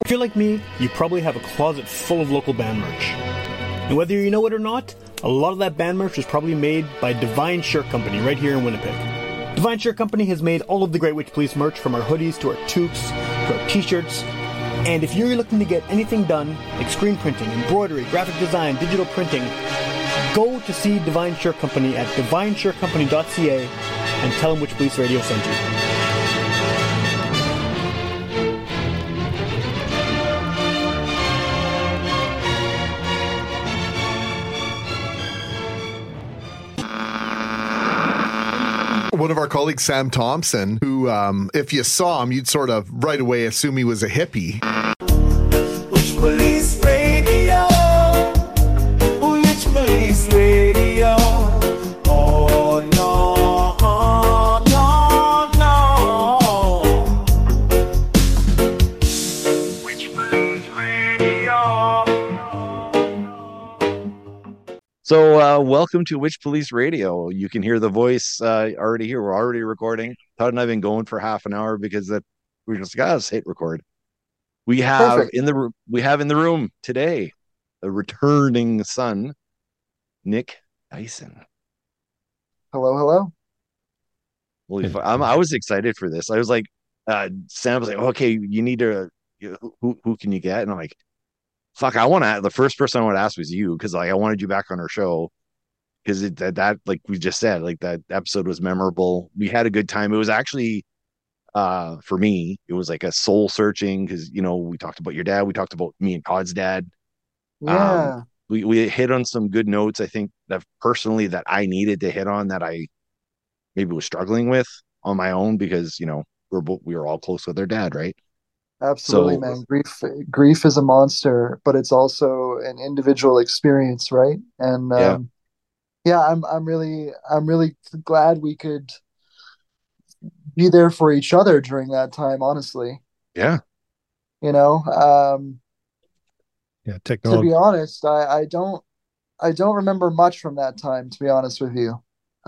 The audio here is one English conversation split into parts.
If you're like me, you probably have a closet full of local band merch. And whether you know it or not, a lot of that band merch was probably made by Divine Shirt Company right here in Winnipeg. Divine Shirt Company has made all of the Great Witch Police merch, from our hoodies to our toques to our t-shirts. And if you're looking to get anything done, like screen printing, embroidery, graphic design, digital printing, go to see Divine Shirt Company at divineshirtcompany.ca and tell them Witch Police Radio sent you. One of our colleagues, Sam Thompson, who, if you saw him, you'd sort of right away assume he was a hippie. Witch Police Radio, Witch Police Radio. Oh no, no, no. Witch Police Radio. So welcome to Witch Police Radio. You can hear the voice already here. We're already recording. Todd and I have been going for half an hour because we just got to hit record. We have Perfect. in the room today a returning son, Nick Dyson. Hello, hello. Holy fuck. I was excited for this. I was like, Sam was like, okay, you need to, who can you get? And I'm like, fuck, the first person I want to ask was you, because like I wanted you back on our show, because that like we just said, like that episode was memorable. We had a good time. It was actually for me, it was like a soul searching, because we talked about your dad, we talked about me and Todd's dad. Yeah. We hit on some good notes, I think, that personally that I needed to hit on, that I maybe was struggling with on my own, because we were all close with their dad, right? Absolutely, man. Grief is a monster, but it's also an individual experience, right? And I'm really glad we could be there for each other during that time, honestly. Yeah. Yeah, technology. To be honest, I don't remember much from that time, to be honest with you.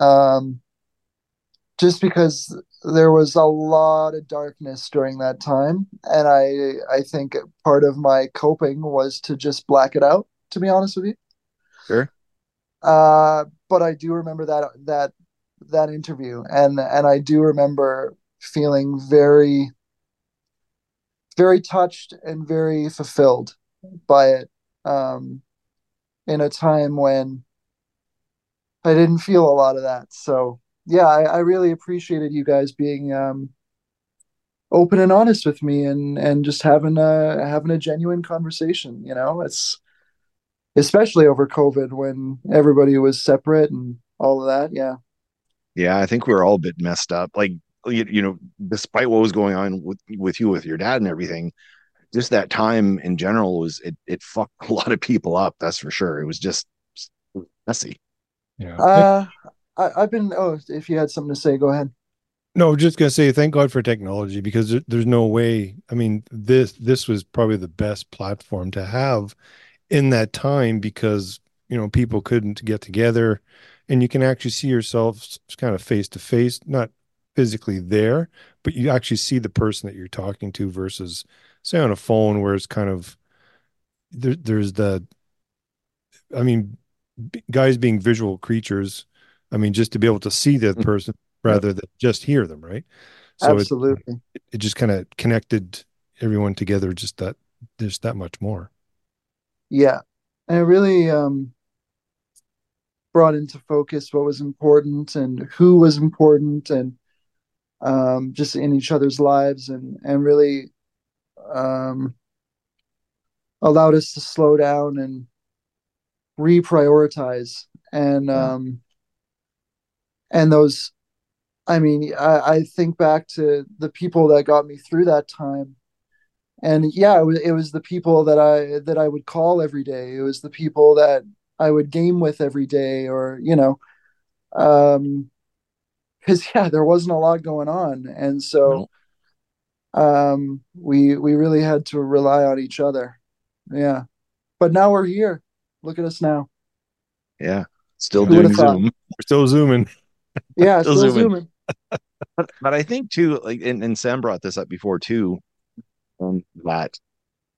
Just because there was a lot of darkness during that time, and I think part of my coping was to just black it out, to be honest with you. Sure. But I do remember that interview, and I do remember feeling very, very touched and very fulfilled by it, in a time when I didn't feel a lot of that. So yeah, I really appreciated you guys being open and honest with me, and just having a genuine conversation. It's especially over COVID when everybody was separate and all of that. Yeah. Yeah, I think we were all a bit messed up. Like, despite what was going on with you, with your dad and everything, just that time in general it fucked a lot of people up. That's for sure. It was just messy. Yeah. I've been. Oh, if you had something to say, go ahead. No, just gonna say thank God for technology, because there's no way. I mean, this was probably the best platform to have in that time, because people couldn't get together, and you can actually see yourselves kind of face to face, not physically there, but you actually see the person that you're talking to, versus say on a phone where it's kind of there's guys being visual creatures. I mean, just to be able to see the person rather than just hear them, right? So Absolutely. It just kind of connected everyone together just that much more. Yeah. And it really brought into focus what was important and who was important, and just in each other's lives, and really allowed us to slow down and reprioritize. And those, I think back to the people that got me through that time, and yeah, it was the people that I would call every day. It was the people that I would game with every day, or because there wasn't a lot going on, and so we really had to rely on each other. Yeah, but now we're here. Look at us now. Yeah, still doing Zoom. We're still zooming. Yeah, still zooming. But I think too, like, and Sam brought this up before too, that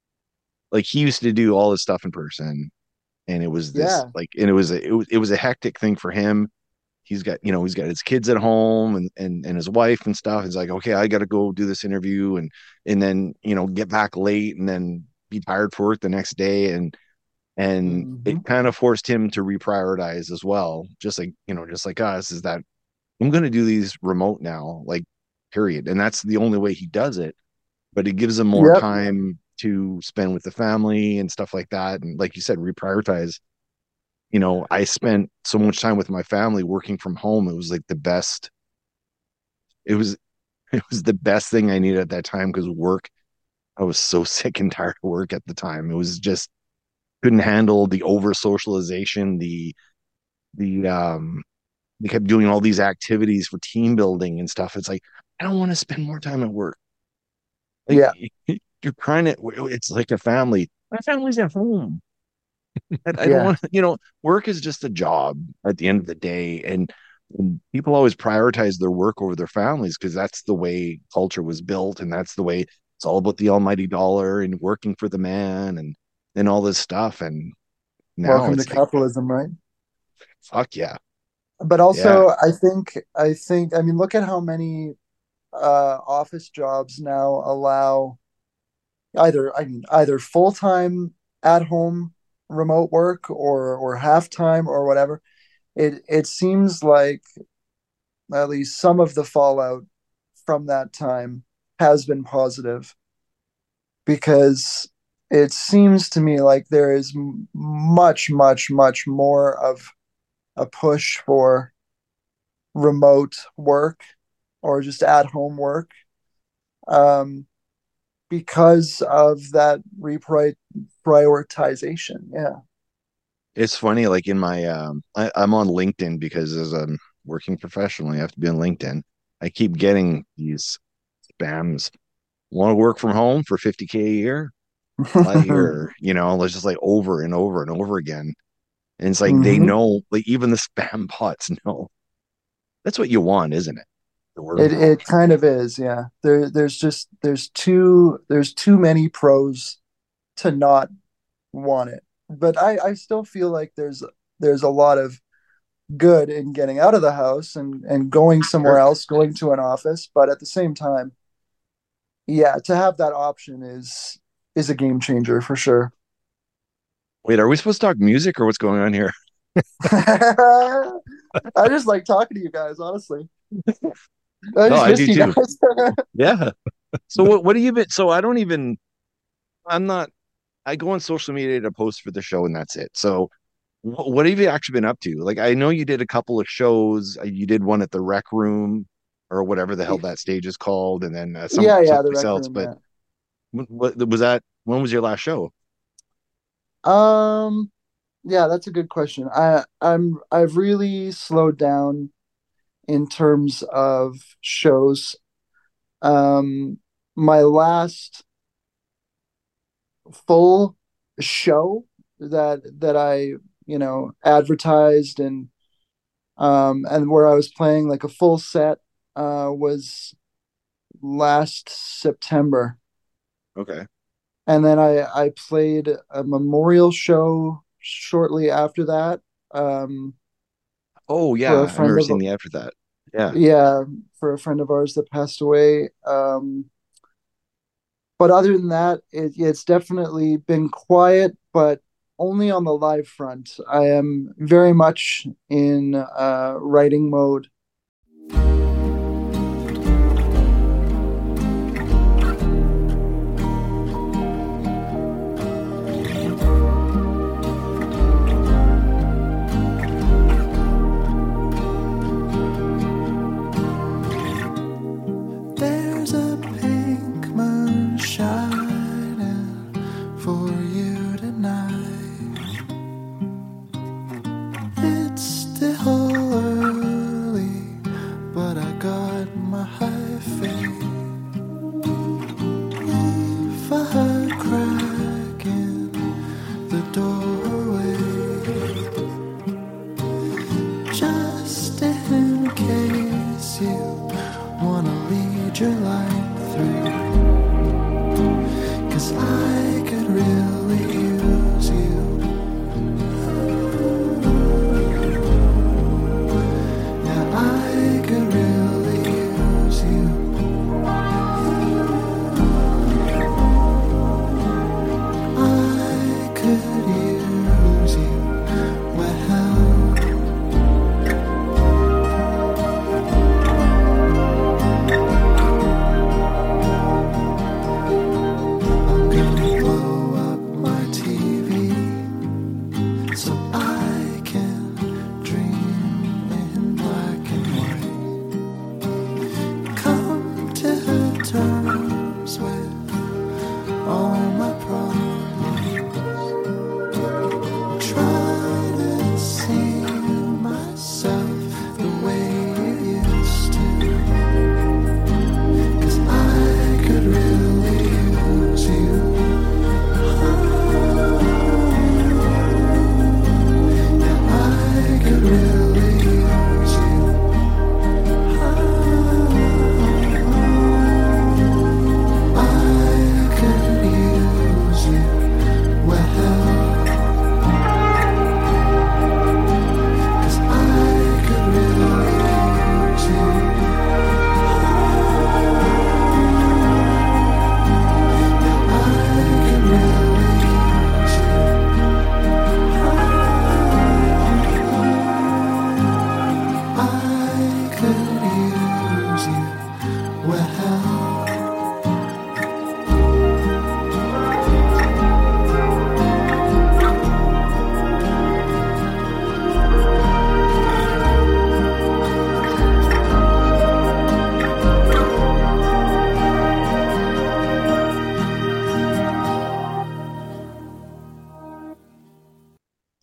like he used to do all his stuff in person, and it was this Yeah. like, and it was a hectic thing for him. He's got his kids at home and his wife and stuff. It's like, okay, I got to go do this interview and then get back late and then be tired for work the next day, and Hmm. it kind of forced him to reprioritize as well, just like us, is that I'm going to do these remote now, like, period. And that's the only way he does it, but it gives him more Yep. time to spend with the family and stuff like that, and like you said, reprioritize. I spent so much time with my family working from home. It was like the best. It was it was the best thing I needed at that time, because work, I was so sick and tired of work at the time. It was just couldn't handle the over socialization, the they kept doing all these activities for team building and stuff. It's like, I don't want to spend more time at work. Like, Yeah. you're trying to, it's like a family. My family's at home. I don't Yeah. want, work is just a job at the end of the day. And people always prioritize their work over their families because that's the way culture was built. And that's the way it's all about the almighty dollar and working for the man and all this stuff. And now Welcome to it's like, capitalism, right? fuck yeah. But Yeah. also, I think, I mean, look at how many office jobs now allow either full time at home remote work or half time or whatever. It seems like at least some of the fallout from that time has been positive, because it seems to me like there is much, much, much more of a push for remote work or just at home work, um, because of that reprioritization. Yeah. It's funny, like in my I'm on LinkedIn because as a working professional, you have to be on LinkedIn. I keep getting these spams. Want to work from home for 50K a year? Apply here, it's just like over and over and over again. And it's like they Hmm. know, like even the spam bots know that's what you want, isn't it? The work It from home. it kind of is, yeah. There's too many pros to not want it. But I still feel like there's a lot of good in getting out of the house and going somewhere Sure. else, going to an office. But at the same time, yeah, to have that option is a game changer for sure. Wait, are we supposed to talk music or what's going on here? I just like talking to you guys, honestly. I No, just I missed do you too. guys. Yeah. So what do you been? So I don't even. I'm not. I go on social media to post for the show and that's it. So what have you actually been up to? Like, I know you did a couple of shows. You did one at the Rec Room or whatever the hell that stage is called, and then Yeah, the someplace rec else. room, But yeah. what was that? When was your last show? Um, yeah, that's a good question. I've really slowed down in terms of shows. Um, my last full show that I, advertised and where I was playing like a full set was last September. Okay. And then I played a memorial show shortly after that, Oh for a yeah, I friend remember of seeing the ad for that. Yeah. yeah, for a friend of ours that passed away. But other than that, it's definitely been quiet, but only on the live front. I am very much in writing mode. There's a pink moon shining for you tonight. It's still early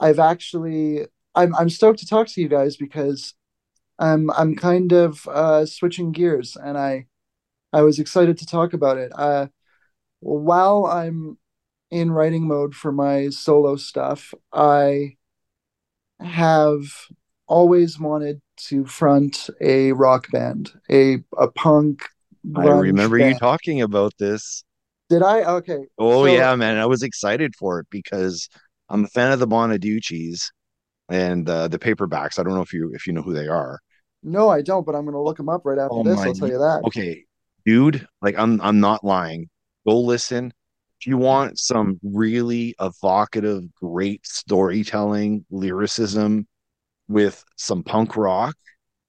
I've actually I'm stoked to talk to you guys because I'm kind of switching gears, and I was excited to talk about it. While I'm in writing mode for my solo stuff, I have always wanted to front a rock band, a punk I grunge remember you band. talking about this. Did I? Okay. Oh So yeah, man. I was excited for it because I'm a fan of the Bonaducci's and the Paperbacks. I don't know if you know who they are. no, I don't, but I'm gonna Oh, look them up right after oh this. my, I'll tell you that. okay, dude. Like I'm not lying. Go listen. If you want some really evocative, great storytelling, lyricism with some punk rock,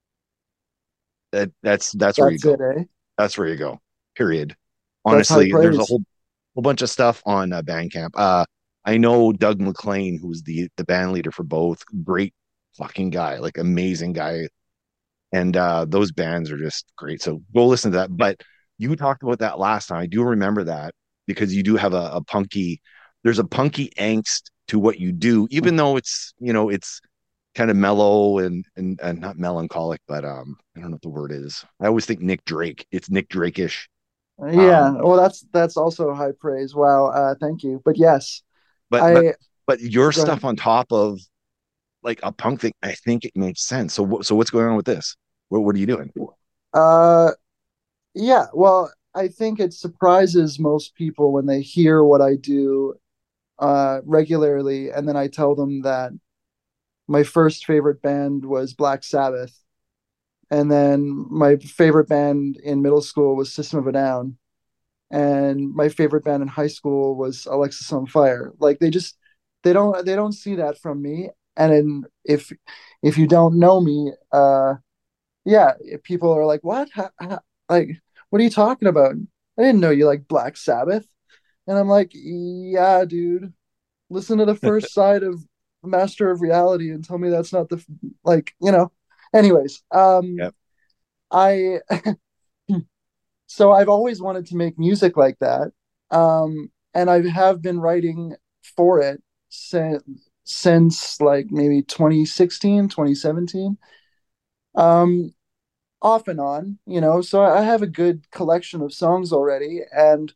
that's where you That's go. it, eh? That's where you go. Period. That's high Honestly, there's a praise. whole bunch of stuff on Bandcamp. I know Doug McLean, who's the band leader for both. Great fucking guy, like amazing guy. And those bands are just great. So go listen to that. But you talked about that last time. I do remember that because you do have a punky. There's a punky angst to what you do, even though it's kind of mellow and not melancholic, but I don't know what the word is. I always think Nick Drake. It's Nick Drake-ish. Yeah. Um, Well, that's also high praise. Wow. Thank you. But yes, but but I but your go ahead. stuff on top of like a punk thing, I think it makes sense. So what's going on with this? What are you doing? Uh, yeah. Well, I think it surprises most people when they hear what I do regularly, and then I tell them that my first favorite band was Black Sabbath, and then my favorite band in middle school was System of a Down, and my favorite band in high school was Alexis on Fire. Like they don't see that from me. And if you don't know me, yeah, people are like, "What? Like, what are you talking about? I didn't know you like Black Sabbath." And I'm like, "Yeah, dude, listen to the first side of Master of Reality and tell me that's not the like, you know." Anyways, Yep. I so I've always wanted to make music like that. And I have been writing for it since like maybe 2016, 2017. Um, off and on, you know. So I have a good collection of songs already. And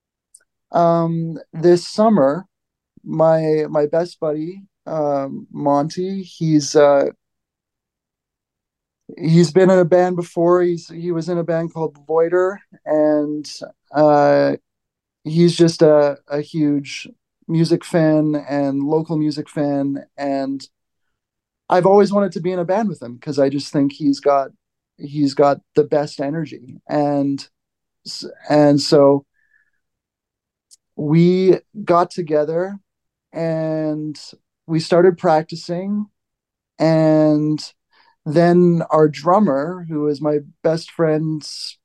this summer, my best buddy, Monty, he's been in a band before. He was in a band called Loiter, and uh, he's just a huge music fan and local music fan. And I've always wanted to be in a band with him because I just think he's got the best energy. And so we got together and we started practicing. And then our drummer, who is my best friend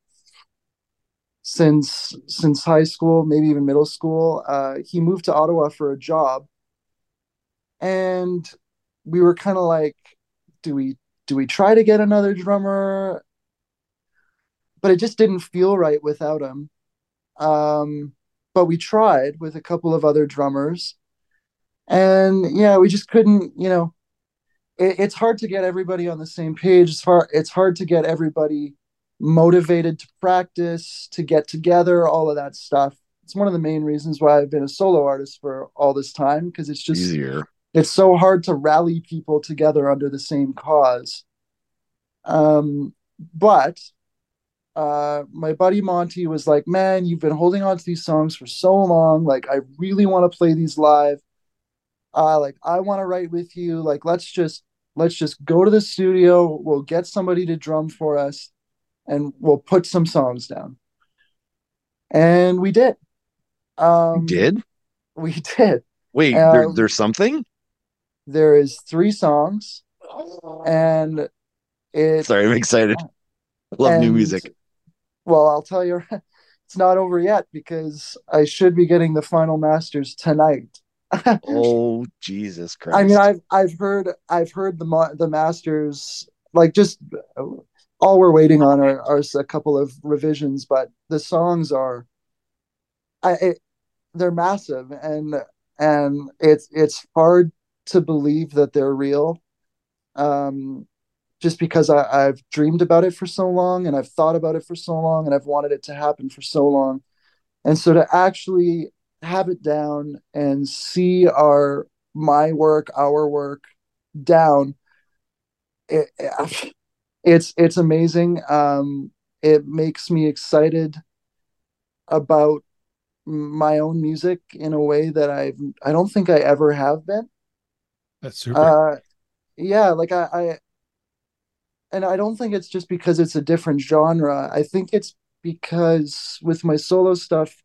since high school, maybe even middle school, he moved to Ottawa for a job, and we were kind of like, do we try to get another drummer? But it just didn't feel right without him. Um, but we tried with a couple of other drummers, and yeah, we just couldn't. You know, it's hard to get everybody on the same page. It's hard to get everybody motivated to practice, to get together, all of that stuff. It's one of the main reasons why I've been a solo artist for all this time because Easier. it's so hard to rally people together under the same cause. But my buddy Monty was like, "Man, you've been holding on to these songs for so long. Like, I really want to play these live. Like, I want to write with you. Like, let's just go to the studio. We'll get somebody to drum for us, and we'll put some songs down." And we did. You did? We did. Wait, Um, there's something? there is 3 songs, and it Sorry, I'm excited. I love new and music. well, I'll tell you, it's not over yet because I should be getting the final masters tonight. Oh, Jesus I mean, Christ. I've heard the masters, like, just all we're waiting on are a couple of revisions, but the songs are I it, they're massive, and it's hard to believe that they're real. Um, just because I've dreamed about it for so long and I've thought about it for so long and I've wanted it to happen for so long. And so to actually have it down and see our work down, it, it's amazing. It makes me excited about my own music in a way that I don't think I ever have been. That's super. Yeah, like and I don't think it's just because it's a different genre. I think it's because with my solo stuff,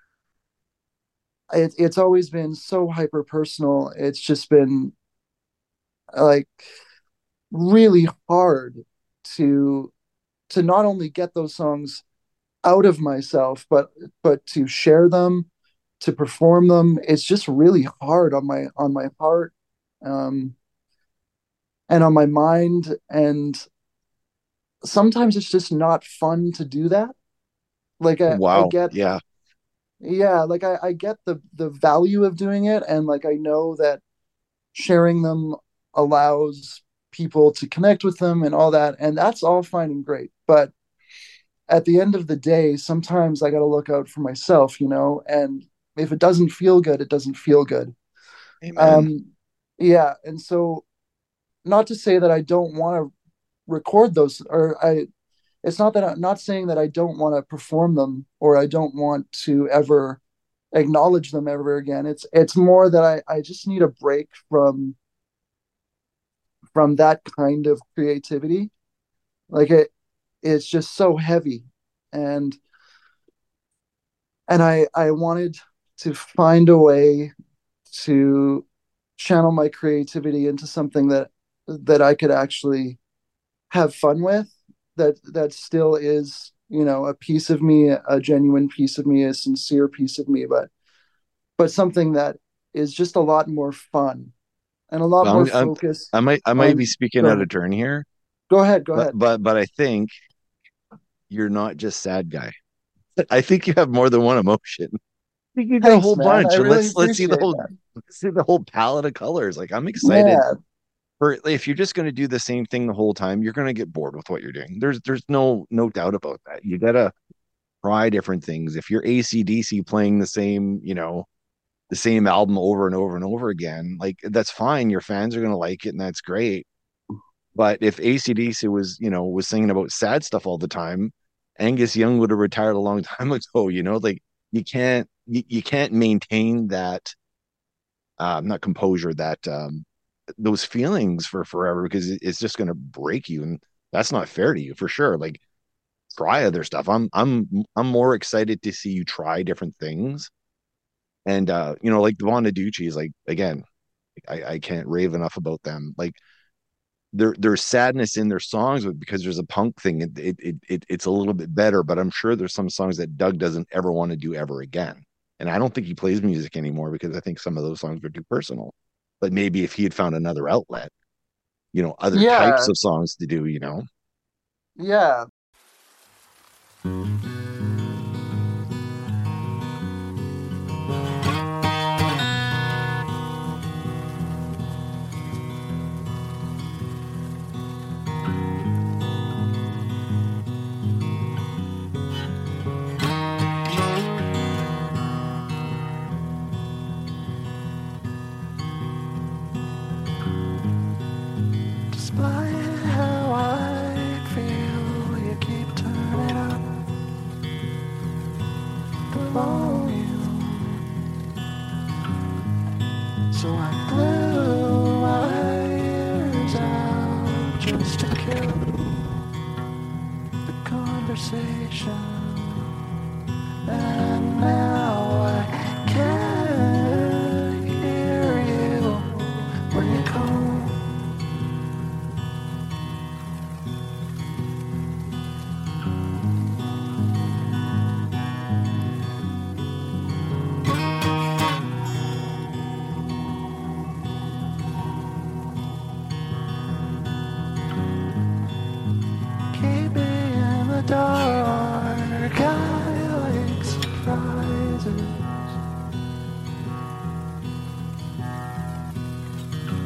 it's always been so hyper personal. It's just been like really hard to not only get those songs out of myself, but to share them, to perform them. It's just really hard on my heart, um, and on my mind. And sometimes it's just not fun to do that. Like I Wow. get, Yeah. yeah, like I get the value of doing it, and like I know that sharing them allows people to connect with them and all that, and that's all fine and great. But at the end of the day, sometimes I got to look out for myself, and if it doesn't feel good, it doesn't feel good. Amen. Um, yeah, and so not to say that I don't want to record those, or it's not that I'm not saying that I don't want to perform them or I don't want to ever acknowledge them ever again. It's more that I just need a break from that kind of creativity. Like it's just so heavy, and I wanted to find a way to channel my creativity into something that I could actually have fun with, that still is, a piece of me, a genuine piece of me, a sincere piece of me, but something that is just a lot more fun and a lot Well, more focused I might be on. speaking Go out ahead. of turn here, Go ahead. Go but ahead. I think you're not just sad guy. I think you have more than one emotion. I think you got a Thanks, whole man. I bunch. And really let's see the appreciate whole that. palette of colors. Like I'm excited Yeah. for if you're just going to do the same thing the whole time, you're going to get bored with what you're doing. There's no doubt about that. You gotta try different things. If you're AC/DC playing the same album over and over and over again, like that's fine. Your fans are going to like it, and that's great. But if AC/DC was singing about sad stuff all the time, Angus Young would have retired a long time ago. Like you can't maintain that not composure, that those feelings for forever, because it's just going to break you, and that's not fair to you for sure. Like try other stuff. I'm more excited to see you try different things. And like the Von is like, again, I can't rave enough about them. Like there's sadness in their songs, but because there's a punk thing, it's a little bit better. But I'm sure there's some songs that Doug doesn't ever want to do ever again. And I don't think he plays music anymore because I think some of those songs are too personal. But maybe if he had found another outlet, other types Yeah. of songs to do, Yeah. Despite how I feel, you keep turning up the volume. So I blew my ears out just to kill the conversation. And now I can't hear you when you call. Keep me in the dark. I like surprises.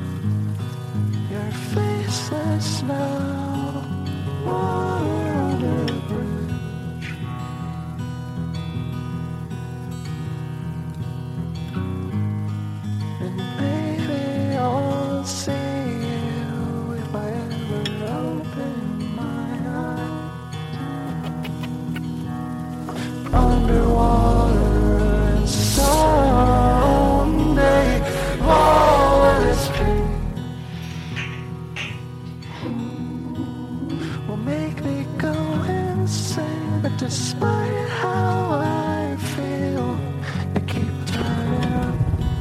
smell water under a bridge. And maybe I'll see you if I ever open my eyes. Underwater and someday all of this pain will make me go insane. But despite how I feel, you keep turning up.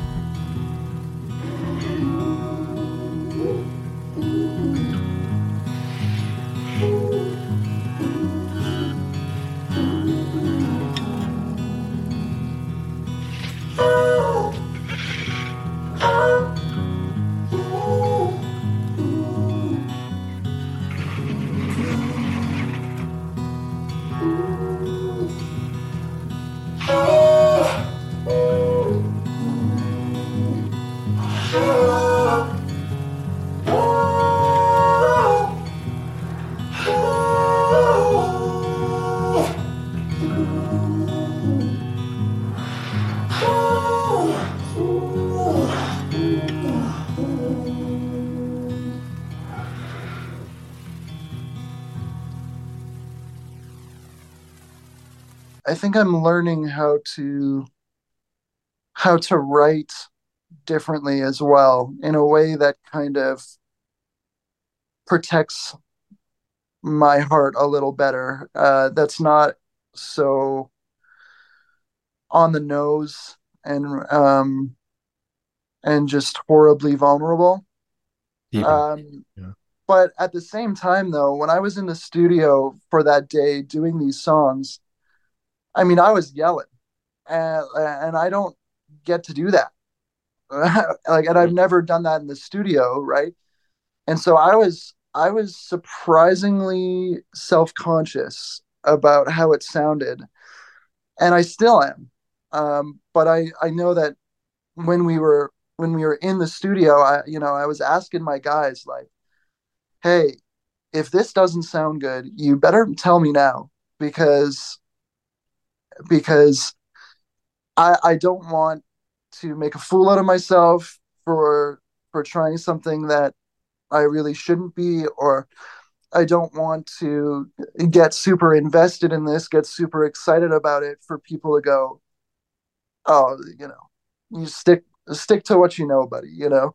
I think I'm learning how to write differently as well, in a way that kind of protects my heart a little better. That's not so on the nose and just horribly vulnerable. Deep. Um, Yeah. but at the same time, though, when I was in the studio for that day doing these songs, I mean, I was yelling, and I don't get to do that. Like, and I've never done that in the studio, right? And so I was surprisingly self-conscious about how it sounded, and I still am. But I know that when we were in the studio, I was asking my guys, like, hey, if this doesn't sound good, you better tell me now, because I don't want to make a fool out of myself for trying something that I really shouldn't be, or I don't want to get super invested in this, get super excited about it for people to go, oh, you stick to what you know, buddy,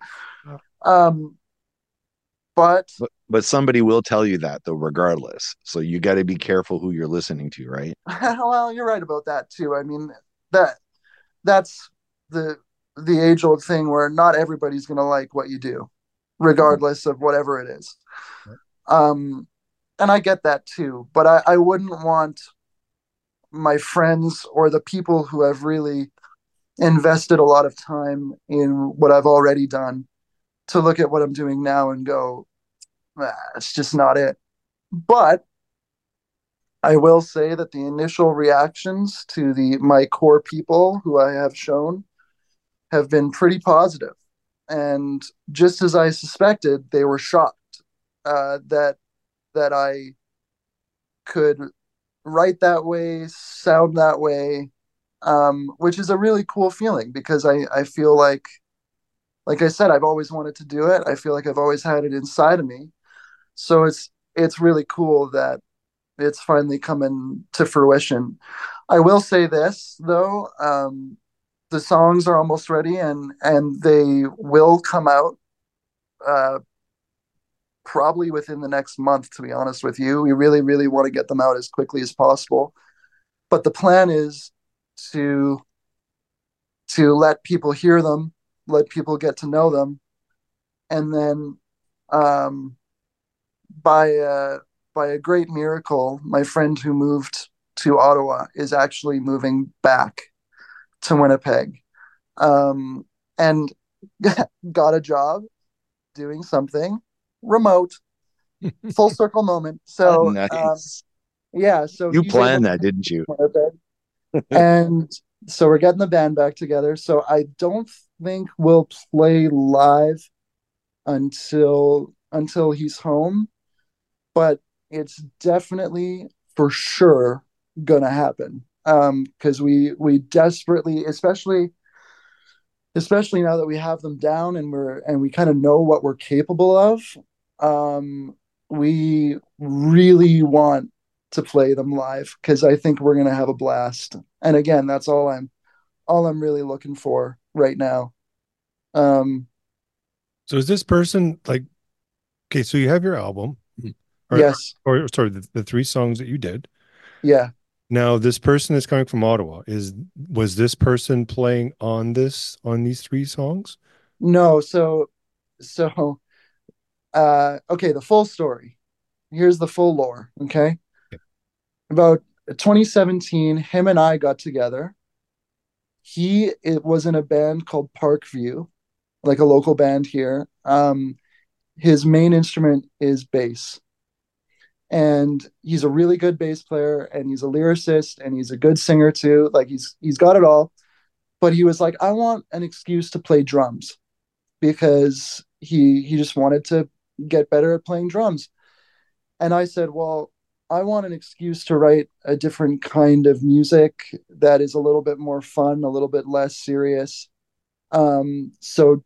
Um, but But somebody will tell you that though, regardless. So you got to be careful who you're listening to, right? well, you're right about that too. I mean, that that's the the age old thing where not everybody's gonna like what you do, regardless of whatever it is. Um, and I get that too, but I wouldn't want my friends or the people who have really invested a lot of time in what I've already done to look at what I'm doing now and go, it's just not it. But I will say that the initial reactions to the my core people who I have shown have been pretty positive. And just as I suspected, they were shocked that I could write that way, sound that way, which is a really cool feeling because I feel like I said, I've always wanted to do it. I feel like I've always had it inside of me. So it's really cool that it's finally coming to fruition. I will say this though, the songs are almost ready and they will come out uh, probably within the next month. To be honest with you, we really really want to get them out as quickly as possible. But the plan is to let people hear them, let people get to know them, and then um, by by a great miracle, my friend who moved to Ottawa is actually moving back to Winnipeg, and got a job doing something remote. Full circle moment. So Nice. yeah, so You he's able planned to that, didn't you? move to Winnipeg, and so we're getting the band back together. So I don't think we'll play live until he's home. but it's definitely for sure gonna happen. Because we desperately, especially now that we have them down and we kind of know what we're capable of, we really want to play them live because I think we're gonna have a blast. And again, that's all I'm really looking for right now. Um, So is this person like, okay, so you have your album, or yes, or sorry, the three songs that you did. yeah, Now, this person is coming from Ottawa. Was this person playing on these three songs? no, so okay, the full story. Here's the full lore. Okay, about 2017, him and I got together. It was in a band called Parkview, like a local band here. His main instrument is bass, and he's a really good bass player, and he's a lyricist, and he's a good singer too. Like he's got it all. But he was like, I want an excuse to play drums because he just wanted to get better at playing drums. And I said, well, I want an excuse to write a different kind of music that is a little bit more fun, a little bit less serious. So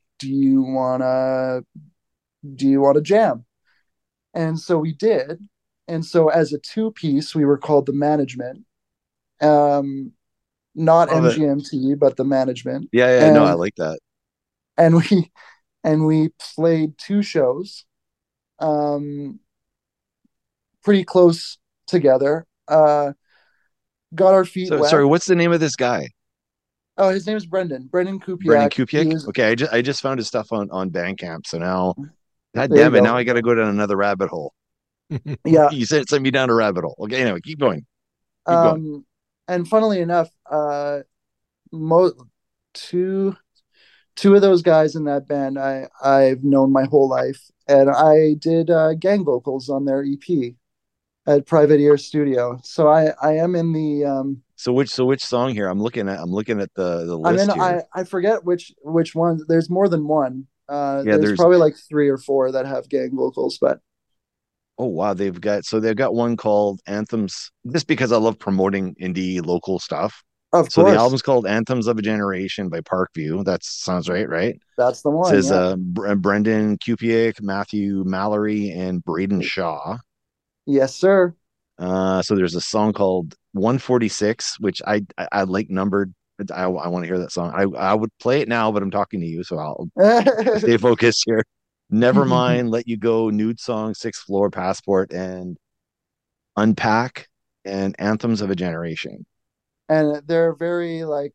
do you wanna jam? And so we did. And so as a two piece, we were called the management. Um, not Love it. MGMT, but the management. Yeah, yeah, no, I And like that. and we played two shows, um, pretty close together. Got our feet So sorry, wet. what's the name of this guy? Oh, his name is Brendan Brendan Kupiak. He Kupiec? was Okay, I just found his stuff on Bandcamp. So now, god There you damn it, now go. I got to go down another rabbit hole. Yeah. You sent me down a rabbit hole. Okay, anyway, keep going. Keep going. Um, and funnily enough, mo- two two of those guys in that band I've known my whole life, and I did gang vocals on their EP at Private Ear Studio. So I am in the So which song here? I'm looking at the I'm in list here. I forget which ones. There's more than one. Yeah, There's there's probably like three or four that have gang vocals, but oh wow, they've got one called Anthems. Just because I love promoting indie local stuff. of So the course album's called Anthems of a Generation by Parkview. That sounds right, right? It that's the one. says Yeah. Brendan Kupiec, Matthew Mallory, and Braden Shaw. Yes, sir. So there's a song called 146, which I like numbered. I want to hear that song. I would play it now, but I'm talking to you, so I'll stay focused here. Never mind, Let You Go, Nude Song, Sixth Floor, Passport, and Unpack, and Anthems of a Generation. And they're very like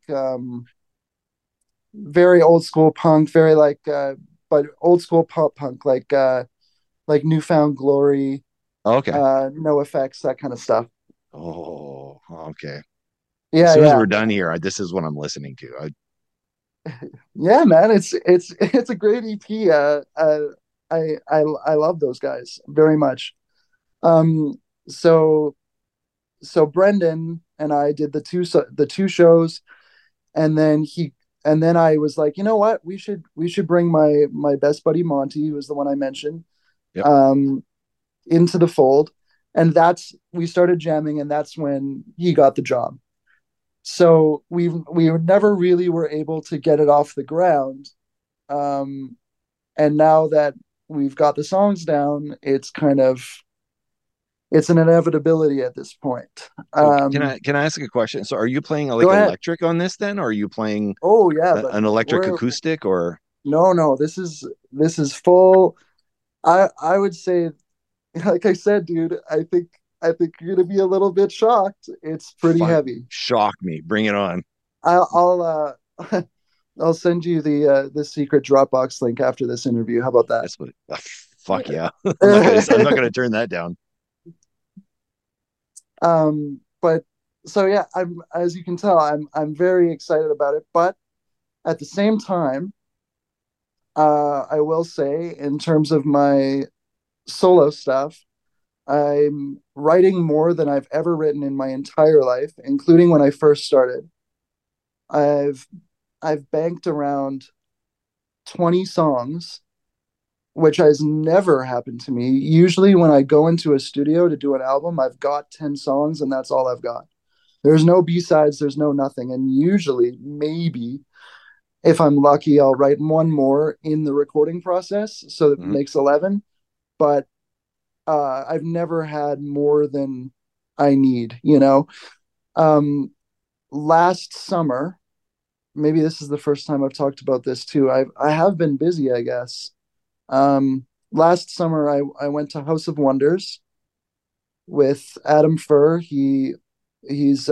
very old school punk, very like but old school pop punk like Newfound Glory, Okay. No Effects, that kind of stuff. Oh, okay. As Yeah, soon as yeah. we're done here, this is what I'm listening to. Yeah, man, it's a great EP. I love those guys very much. Um, so so Brendan and I did the two shows, and then I was like, you know what, we should bring my best buddy Monty, who was the one I mentioned, Yep. um, into the fold, and that's we started jamming, and that's when he got the job. So we never really were able to get it off the ground. Um, and now that we've got the songs down, it's an inevitability at this point. So can I ask a question? So are you playing Go like ahead. electric on this then, or are you playing Oh yeah, but an electric we're acoustic or no, this is full. I would say, like I said, dude, I think you're gonna be a little bit shocked. It's pretty fuck heavy. shock me? Bring it on. I'll I'll send you the secret Dropbox link after this interview. How about that? That's what fuck yeah. I'm not gonna turn that down. But so yeah, I'm as you can tell, I'm very excited about it. But at the same time, I will say, in terms of my solo stuff, I'm writing more than I've ever written in my entire life, including when I first started. I've I've banked around 20 songs which has never happened to me. Usually, when I go into a studio to do an album, I've got 10 songs and that's all I've got. There's no B-sides, there's no nothing. And usually, maybe if I'm lucky, I'll write one more in the recording process. So it makes 11. But I've never had more than I need, you know? Last summer, maybe this is the first time I've talked about this too. I have been busy, I guess. Last summer, I went to House of Wonders with Adam Furr. He's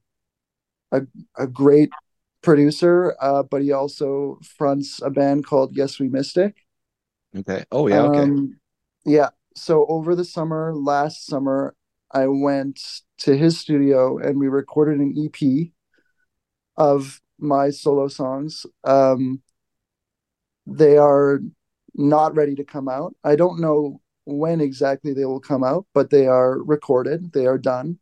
a great producer, but he also fronts a band called Yes We Mystic. Okay. Oh yeah. Okay. Yeah. So over the summer, last summer, I went to his studio and we recorded an EP of my solo songs. They are not ready to come out. I don't know when exactly they will come out, but they are recorded. They are done.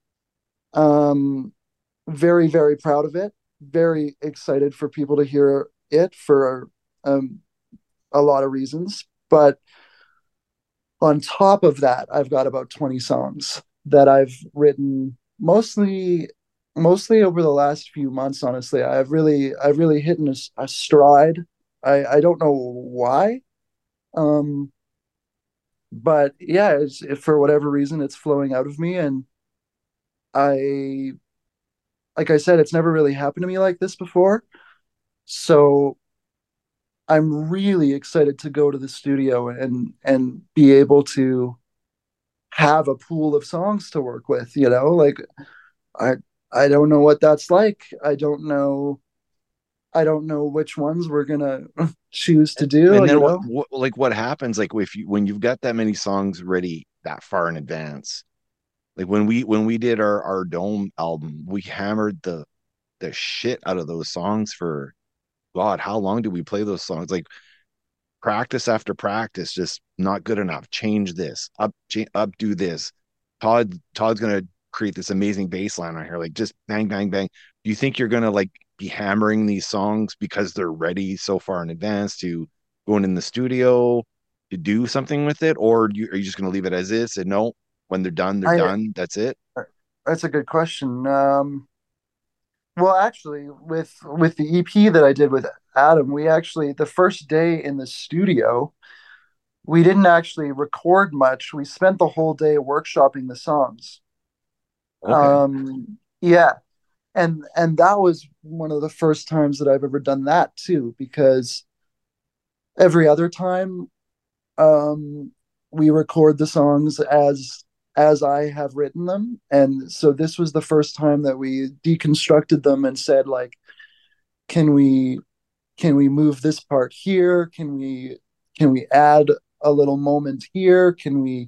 Very, very proud of it. Very excited for people to hear it for a lot of reasons. But on top of that, I've got about 20 songs that I've written mostly over the last few months. Honestly, I've really hit a stride. I don't know why, but yeah, for whatever reason, it's flowing out of me, and I, like I said, it's never really happened to me like this before. So I'm really excited to go to the studio and be able to have a pool of songs to work with, you know? Like I I don't know what that's like. I don't know which ones we're gonna choose to do, And you then know? what happens like if you when you've got that many songs ready that far in advance? Like when we did our Dome album, we hammered the shit out of those songs for God, how long did we play those songs? Like practice after practice, just not good enough. Change this, up, do this. Todd's gonna create this amazing bass line on here, like just bang, bang, bang. Do you think you're gonna like be hammering these songs because they're ready so far in advance to going in the studio to do something with it, or are you just gonna leave it as is? And no, when they're done, they're I done. That's it. That's a good question. Well, actually, with the EP that I did with Adam, we actually the first day in the studio, we didn't actually record much. We spent the whole day workshopping the songs. Okay. Yeah, and that was one of the first times that I've ever done that too, because every other time, um, we record the songs as I have written them, and so this was the first time that we deconstructed them and said like, can we move this part here? Can we add a little moment here? Can we,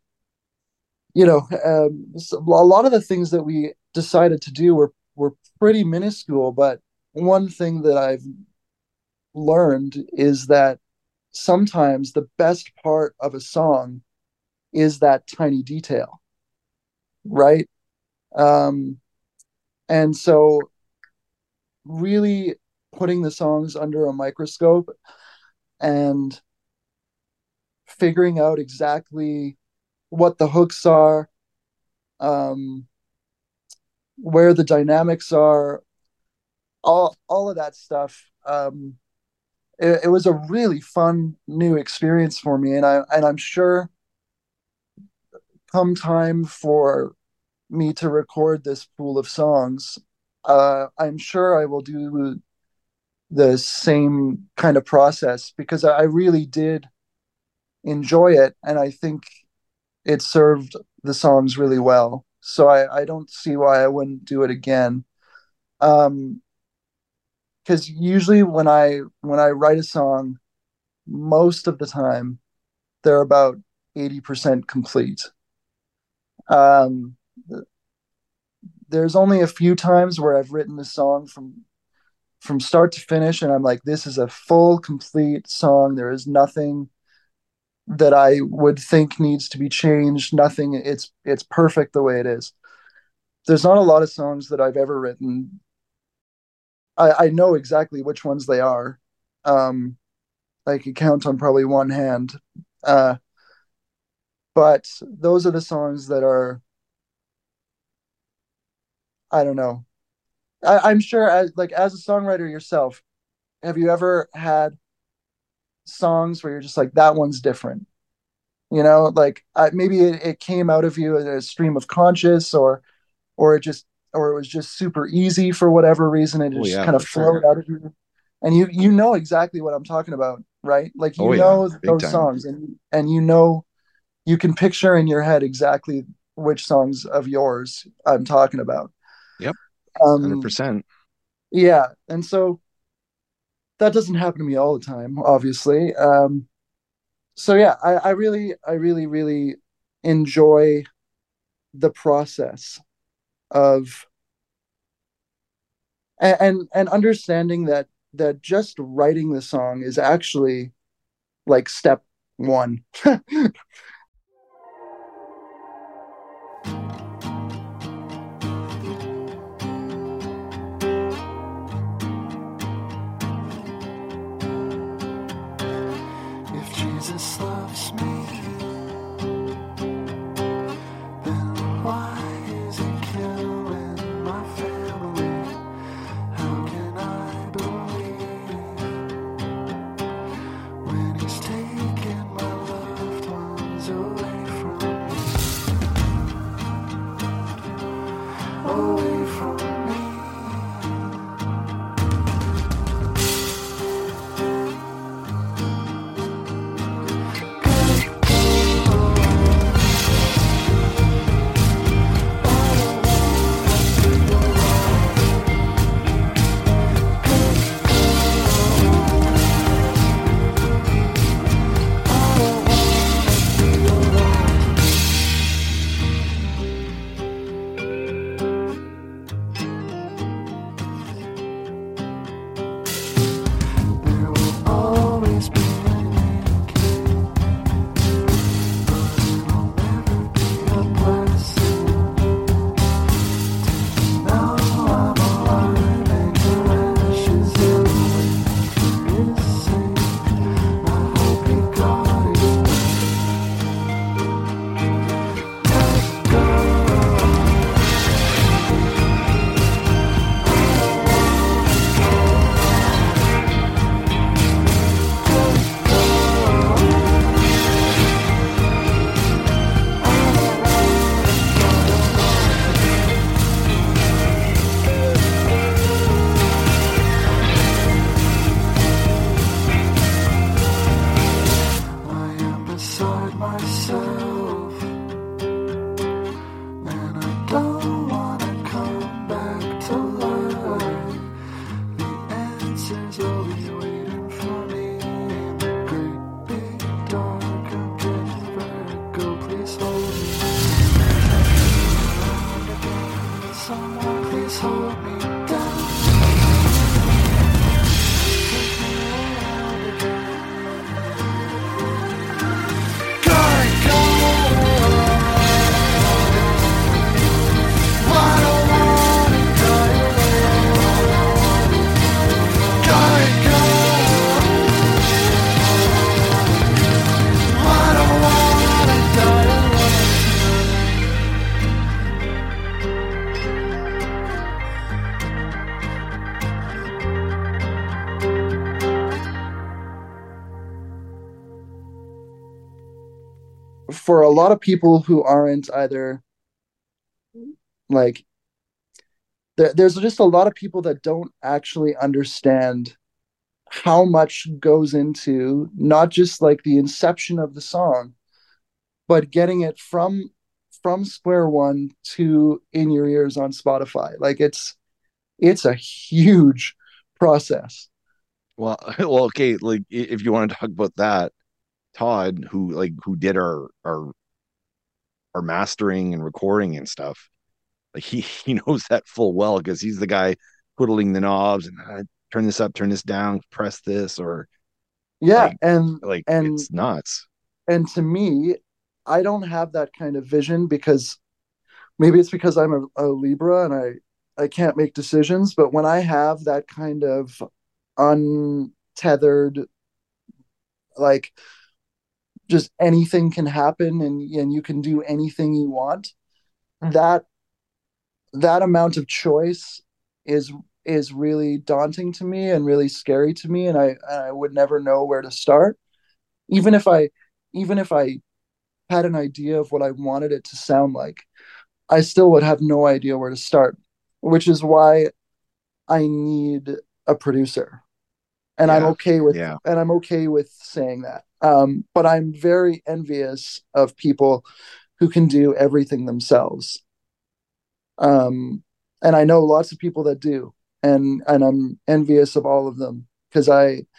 so a lot of the things that we decided to do were pretty minuscule, but one thing that I've learned is that sometimes the best part of a song is that tiny detail, right? Um, and so really putting the songs under a microscope and figuring out exactly what the hooks are, um, where the dynamics are, all of that stuff. It was a really fun new experience for me, and I'm sure come time for me to record this pool of songs, I'm sure I will do the same kind of process because I really did enjoy it, and I think it served the songs really well. So I don't see why I wouldn't do it again. Um, because usually when I write a song, most of the time they're about 80% complete. Um, there's only a few times where I've written a song from start to finish, and I'm like, this is a full, complete song. There is nothing that I would think needs to be changed. Nothing. It's perfect the way it is. There's not a lot of songs that I've ever written. I know exactly which ones they are, um, I could count on probably one hand. Uh, but those are the songs that are, I don't know. I'm sure as a songwriter yourself, have you ever had songs where you're just like, that one's different? Like maybe it came out of you as a stream of conscious, or it just or it was just super easy for whatever reason, and it Oh just yeah, kind of for flowed sure. out of you. And you know exactly what I'm talking about, right? Like Oh yeah, big those time. songs, and you can picture in your head exactly which songs of yours I'm talking about. Yep, Um, 100%. yeah, and so that doesn't happen to me all the time, obviously. So yeah, I really, really enjoy the process of and understanding that just writing the song is actually like step one. If Jesus loves me, then why is he killing my family? How can I believe when he's taking my loved ones away from me? Away from me. There will always be an aching, but it'll never be a blessing. Now I'm alive and your ashes are missing. I hope you got it. Let go. I am beside myself, and I don't wanna come back to life. The answers always waiting for me in the great big dark. I'm getting vertigo, please hold me. Someone please hold me down. Take me around again. God, I don't wanna die alone. God, I don't wanna die alone. For a lot of people who aren't either like there's just a lot of people that don't actually understand how much goes into not just like the inception of the song, but getting it from square one to in your ears on Spotify. Like it's a huge process. Well, well, okay. Like, if you want to talk about that, Todd, who did our mastering and recording and stuff, like he knows that full well because he's the guy twiddling the knobs and turn this up, turn this down, press this, or Yeah, like and it's nuts. and to me, I don't have that kind of vision because maybe it's because I'm a Libra and I can't make decisions. But when I have that kind of untethered like just anything can happen, and you can do anything you want. That that amount of choice is is really daunting to me and really scary to me, and I would never know where to start. Even if I even if I had an idea of what I wanted it to sound like, I still would have no idea where to start, which is why I need a producer. And Yeah. Yeah. I'm okay with saying that. But I'm very envious of people who can do everything themselves. Um, and I know lots of people that do, and I'm envious of all of them because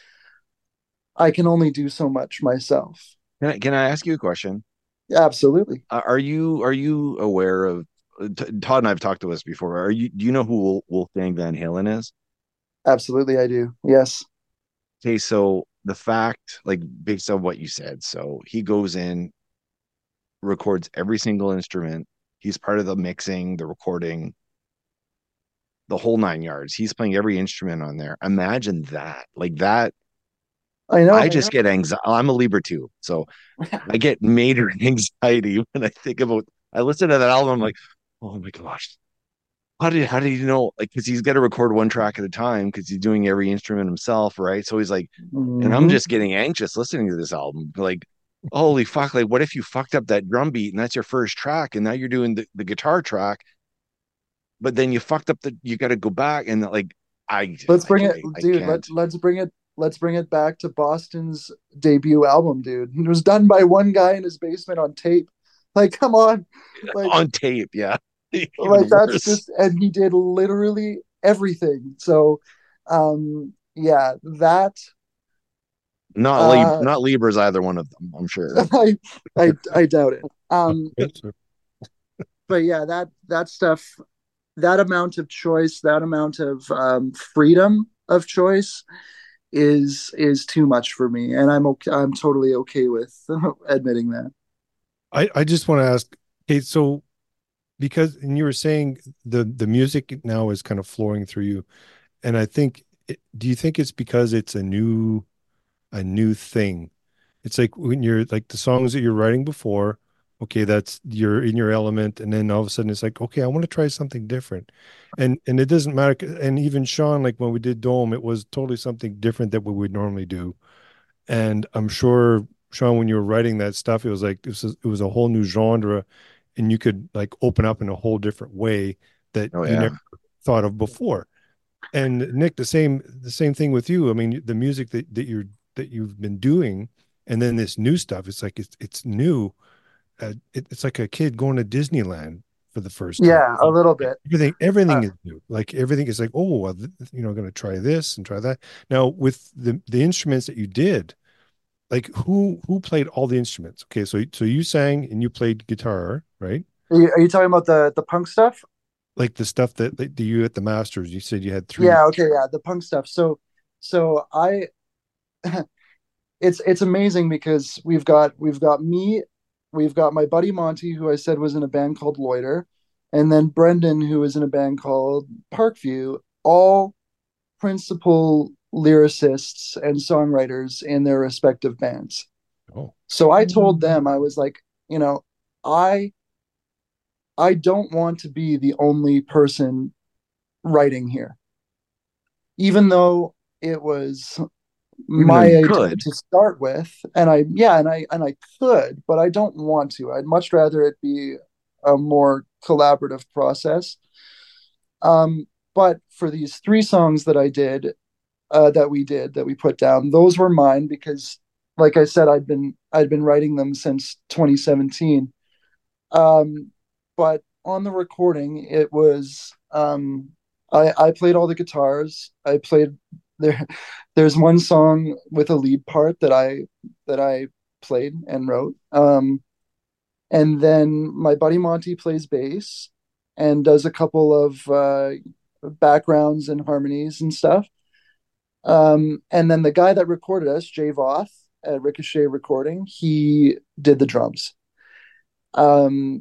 I can only do so much myself. Can I ask you a question? Absolutely. Are you aware of Todd and I've talked to this before. Do you know who Wolfgang Van Halen is? Absolutely I do. Yes. Okay, so the fact, like based on what you said, so he goes in, records every single instrument. He's part of the mixing, the recording, the whole nine yards. He's playing every instrument on there. Imagine that. Like that, I I know. just get anxiety. I'm a Libra too. So I get major anxiety when I think about I listen to that album, I'm like, oh my gosh. How did you know? Like, because he's got to record one track at a time because he's doing every instrument himself, right? So he's like, and I'm Hmm. just getting anxious listening to this album. Like, holy fuck! Like, what if you fucked up that drum beat and that's your first track, and now you're doing the guitar track, but then you fucked up you got to go back and like, Let's bring it, I dude. can't. Let's bring it back to Boston's debut album, dude. It was done by one guy in his basement on tape. Like, come on, like, On tape, yeah, like even that's worse. just, and he did literally everything. So, yeah, that, uh, Not Libra's either one of them, I'm sure. I, I doubt it. Right? So But yeah, that stuff, that amount of choice, that amount of freedom of choice is too much for me, and I'm okay. I'm totally okay with admitting that. I just want to ask, okay, so because and you were saying the music now is kind of flowing through you, and I think do you think it's because it's a new thing? It's like when you're like the songs that you're writing before, okay, that's you're in your element, and then all of a sudden it's like, okay, I want to try something different. And it doesn't matter. And even Sean, like when we did Dome, it was totally something different that we would normally do. And I'm sure, Sean, when you were writing that stuff, it was like it was a whole new genre, and you could like open up in a whole different way that Oh you yeah. never thought of before. And Nick, the same thing with you. I mean, the music that you've been doing, and then this new stuff. It's like it's new. It's like a kid going to Disneyland for the first time. Yeah, a little bit. Everything Uh, is new. Like everything is like, oh, well, going to try this and try that. Now with the instruments that you did, like who played all the instruments? Okay, so you sang and you played guitar, right? are you talking about the punk stuff? Like the stuff that you at the Masters, you said you had three. Yeah, okay, yeah, the punk stuff. So I, it's amazing because we've got me, we've got my buddy Monty, who I said was in a band called Loiter, and then Brendan, who is in a band called Parkview, all principal lyricists and songwriters in their respective bands. Oh, So I told them, I was like, you know, I I don't want to be the only person writing here, even though it was Even though my you idea could. to start with, and I could, but I don't want to. I'd much rather it be a more collaborative process. But for these three songs that I did, that we put down, those were mine because, like I said, I'd been writing them since 2017. Um, but on the recording, it was I played all the guitars. I played there. There's one song with a lead part that I played and wrote. And then my buddy Monty plays bass and does a couple of backgrounds and harmonies and stuff. And then the guy that recorded us, Jay Voth at Ricochet Recording, he did the drums. Um,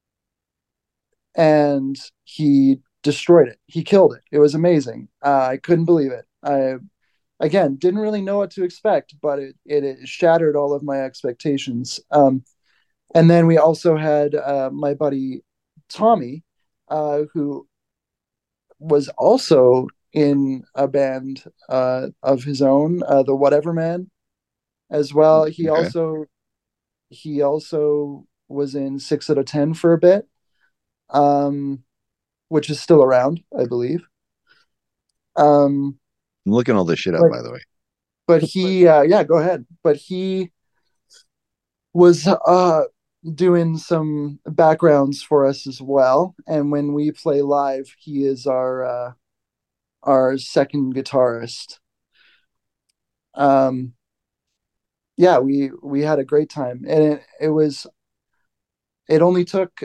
and he destroyed it. He killed it. It was amazing. I couldn't believe it. again, didn't really know what to expect, but it shattered all of my expectations. And then we also had my buddy Tommy, who was also in a band of his own, the Whatever Man, as well. Okay. He also was in 6 out of 10 for a bit, um, which is still around, I believe. Um, I'm looking all this shit up, but by the way. but he, yeah, go ahead. But he was doing some backgrounds for us as well. And when we play live, he is our second guitarist. Um, yeah, we had a great time, and it only took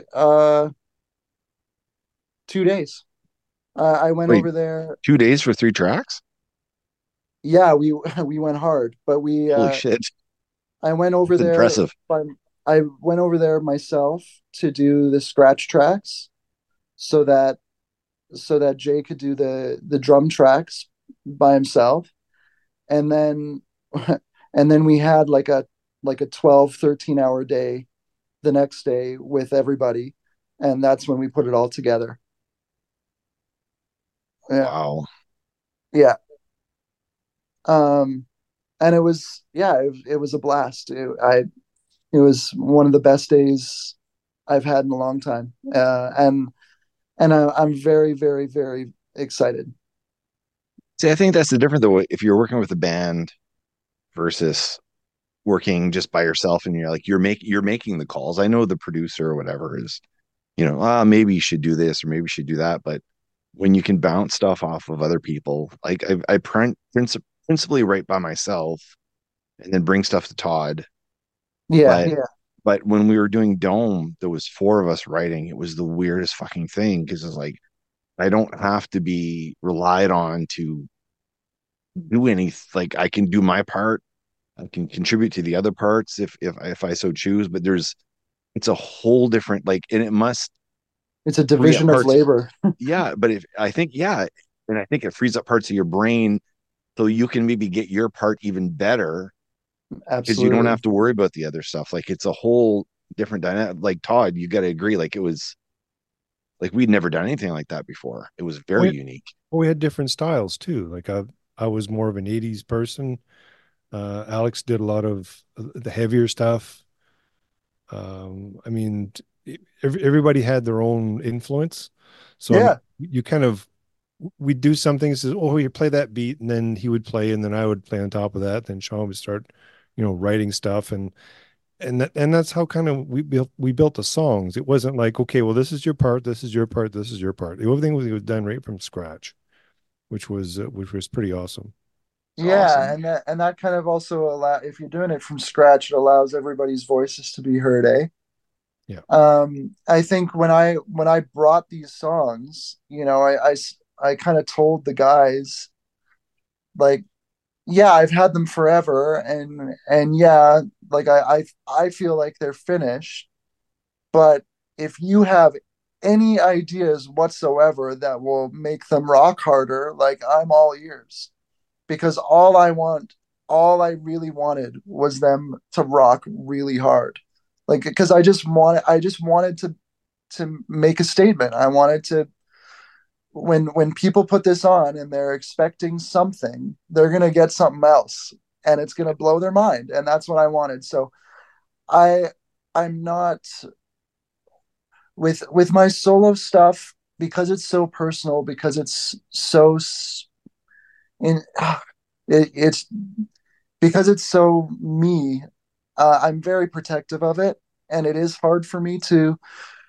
2 days. I went Wait, over there. 2 days for 3 tracks? Yeah, we we went hard, but Holy shit. I went over That's there impressive. by I went over there myself to do the scratch tracks so that Jay could do the drum tracks by himself, and then and then we had like a 12, 13 hour day the next day with everybody, and that's when we put it all together. Yeah, Wow. yeah. Um, and it was, yeah, it was a blast. It was one of the best days I've had in a long time, and I'm very, very, very excited. See, I think that's the difference though. If you're working with a band versus working just by yourself and you're like you're making the calls. I know the producer or whatever is, maybe you should do this or maybe you should do that. But when you can bounce stuff off of other people, like principally write by myself and then bring stuff to Todd. Yeah, But yeah, when we were doing Dome, there was four of us writing. It was the weirdest fucking thing because it's like I don't have to be relied on to do anything. Like I can do my part. I can contribute to the other parts if I so choose. But it's a whole different like, and it must it's a free up division of parts. labor. Yeah, but if I think yeah, and I think it frees up parts of your brain so you can maybe get your part even better because you don't Absolutely. have to worry about the other stuff. Like it's a whole different dynamic. Like Todd, you got to agree. Like it was like we'd never done anything like that before. It was very We unique. we had different styles too. Like I was more of an '80s person. Alex did a lot of the heavier stuff. I mean, everybody had their own influence. So I mean, Yeah, you kind of we'd do something. Says, "Oh, you play that beat," and then he would play, and then I would play on top of that. Then Sean would start, writing stuff, and that's how kind of we built the songs. It wasn't like, okay, well, this is your part, this is your part, this is your part. Everything was done right from scratch, which was pretty awesome. It's yeah, awesome. and that kind of also allow, if you're doing it from scratch, it allows everybody's voices to be heard, eh? Yeah. I think when I brought these songs, I kind of told the guys, like, yeah, I've had them forever, and yeah, like I feel like they're finished, but if you have any ideas whatsoever that will make them rock harder, like, I'm all ears, because all I really wanted was them to rock really hard. Like, because I just wanted to make a statement. I wanted to, when people put this on and they're expecting something, they're gonna get something else, and it's gonna blow their mind, and that's what I wanted. So I I'm not, with my solo stuff, because it's so personal, because it's so in it's because it's so me. I'm very protective of it, and it is hard for me to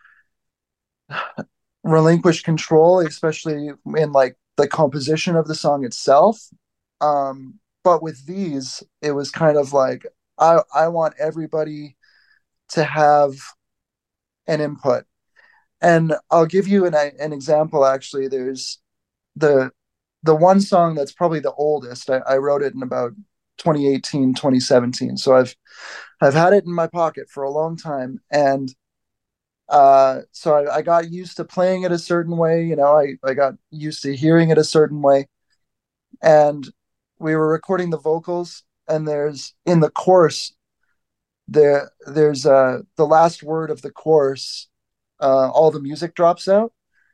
relinquish control, especially in like the composition of the song itself. But with these, it was kind of like I want everybody to have an input, and I'll give you an example. Actually, there's the the one song that's probably the oldest. I wrote it in about 2018, 2017. So I've had it in my pocket for a long time, and so I got used to playing it a certain way. I got used to hearing it a certain way, and we were recording the vocals, and there's in the chorus there's the last word of the chorus, all the music drops out,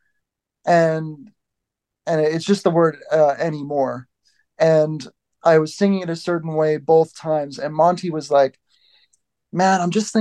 and it's just the word anymore. And I was singing it a certain way both times, and Monty was like, "Man,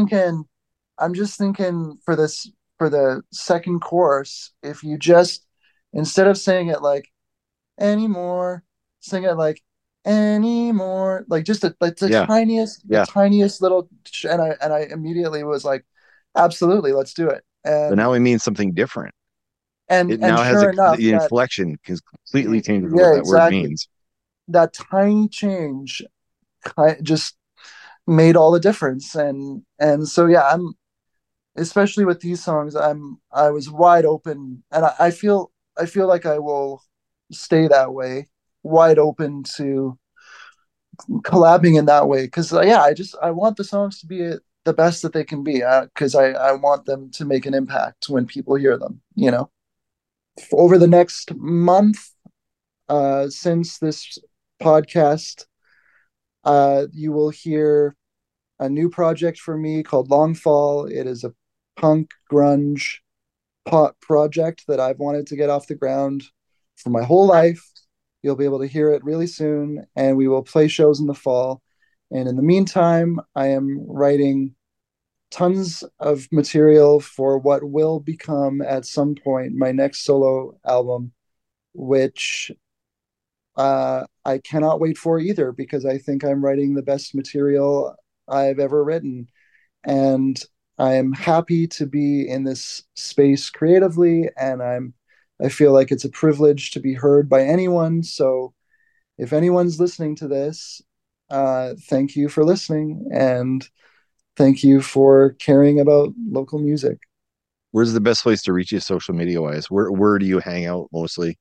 I'm just thinking for this for the second chorus, if you just instead of saying it like anymore, sing it like anymore, like just like Yeah. the Yeah. tiniest little." And I immediately was like, "Absolutely, let's do it." But now it means something different. It And now has sure enough, the that inflection completely changes what yeah, that word exactly, means. that tiny change just made all the difference. And so yeah, I'm especially with these songs, I was wide open, and I feel like I will stay that way, wide open to collabing in that way, because yeah, I want the songs to be the best that they can be, because I want them to make an impact when people hear them, you know. Over the next month, since this podcast, you will hear a new project for me called Longfall. It is a punk grunge pop project that I've wanted to get off the ground for my whole life. You'll be able to hear it really soon, and we will play shows in the fall. And in the meantime, I am writing tons of material for what will become at some point my next solo album, which I cannot wait for either, because I think I'm writing the best material I've ever written. And I am happy to be in this space creatively, and I feel like it's a privilege to be heard by anyone. So if anyone's listening to this, thank you for listening, and thank you for caring about local music. Where's the best place to reach you social media wise? Where do you hang out mostly?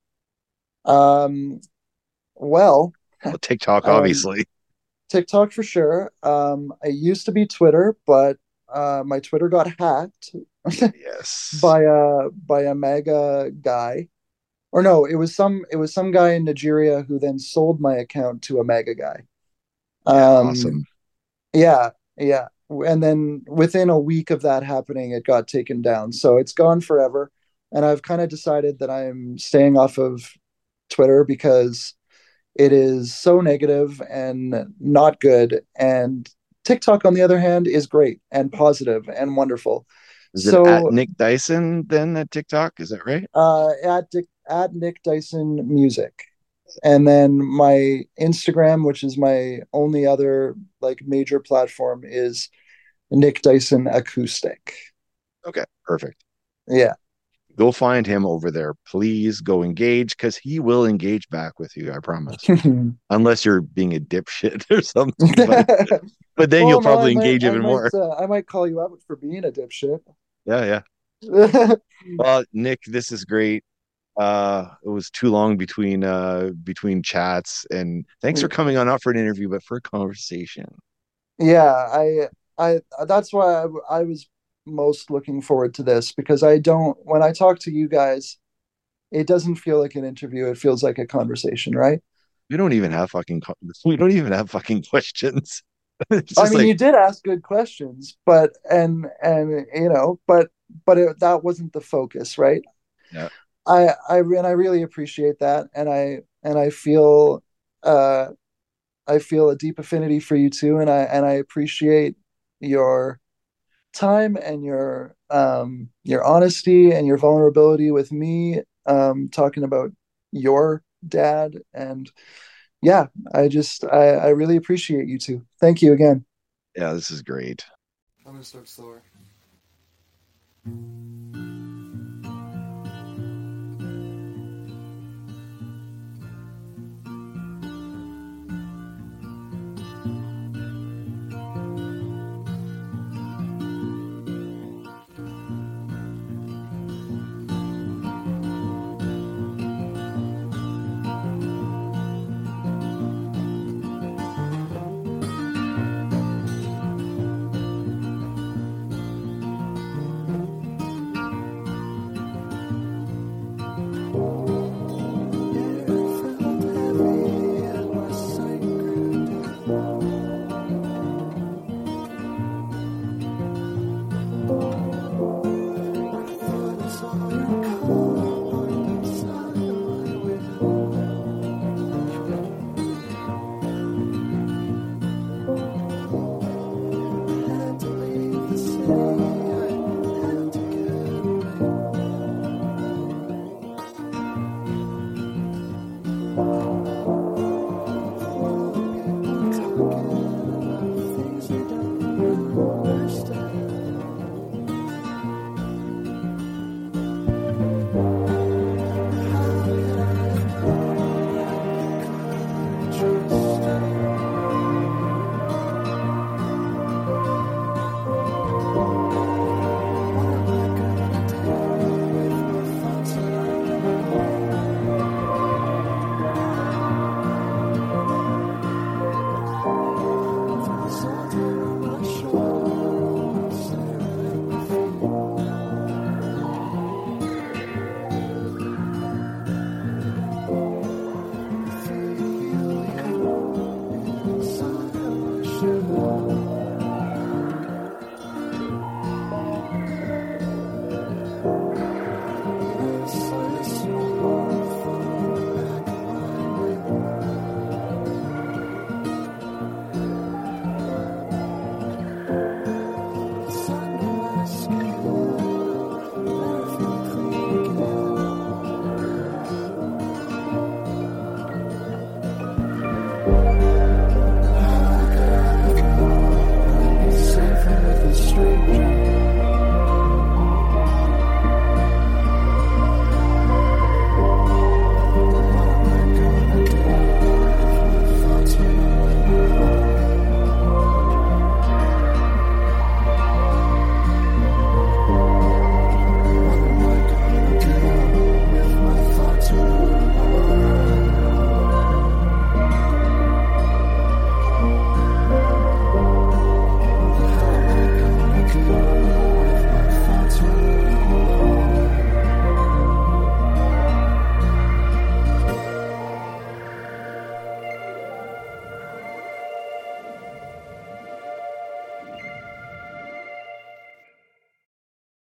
Um, well, Well, TikTok, um, obviously. TikTok for sure. It used to be Twitter, but my Twitter got hacked Yes. by a mega guy. Or no, it was some guy in Nigeria who then sold my account to a mega guy. Yeah, Um, awesome. yeah, yeah. And then within a week of that happening, it got taken down. So it's gone forever. And I've kind of decided that I'm staying off of Twitter because it is so negative and not good. And TikTok, on the other hand, is great and positive and wonderful. Is it at So Nick Dyson then at TikTok? Is that right? at Nick Dyson Music. And then my Instagram, which is my only other like major platform, is Nick Dyson Acoustic. Okay, perfect. Yeah. Go find him over there. Please go engage because he will engage back with you, I promise. Unless you're being a dipshit or something. But then you'll Well, no, probably engage even more. I might call you out for being a dipshit. Yeah, yeah. Well, Nick, this is great. It was too long between chats, and thanks for coming on, not for an interview, but for a conversation. Yeah, I that's why I was most looking forward to this, because I don't when I talk to you guys, it doesn't feel like an interview. It feels like a conversation, right? We don't even have we don't even have fucking questions. It's I just mean, like, you did ask good questions, but and you know, but that wasn't the focus, right? yeah. And I really appreciate that, and uh I feel a deep affinity for you too, and I appreciate your time and your honesty and your vulnerability with me, talking about your dad. And yeah, I really appreciate you two. Thank you again. Yeah, this is great. I'm gonna start slower.